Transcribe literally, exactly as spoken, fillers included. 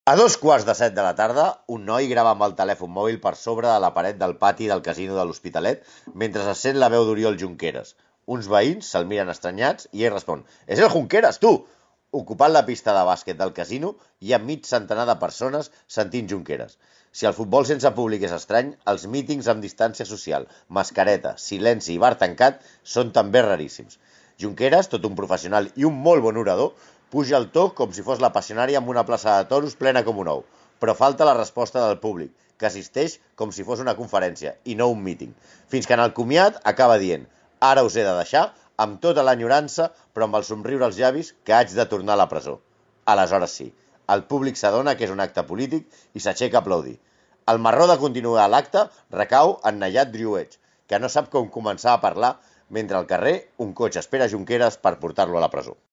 A dos quarts de set de la tarda, un noi grava amb el telèfon mòbil per sobre de la paret del pati del casino de l'Hospitalet mentre se sent la veu d'Oriol Junqueras. Uns veïns se'l miren estranyats i ell respon: «És el Junqueras, tu!». Ocupant la pista de bàsquet del casino, hi ha mig centenar de persones sentint Junqueras. Si el futbol sense públic és estrany, els mítings amb distància social, mascareta, silenci i bar tancat són també raríssims. Junqueras, tot un professional i un molt bon orador, puja al to com si fos la passionària amb una plaça de toros plena com un ou, però falta la resposta del públic, que assisteix com si fos una conferència i no un míting, fins que en el comiat acaba dient: «Ara us he de deixar, amb tota l'enyorança, però amb el somriure als llavis, que haig de tornar a la presó». Aleshores sí, el públic s'adona que és un acte polític i s'aixeca a aplaudir. El marró de continuar l'acte recau en Nayat Driouech, que no sap com començar a parlar mentre al carrer un cotxe espera Junqueras per portar-lo a la presó.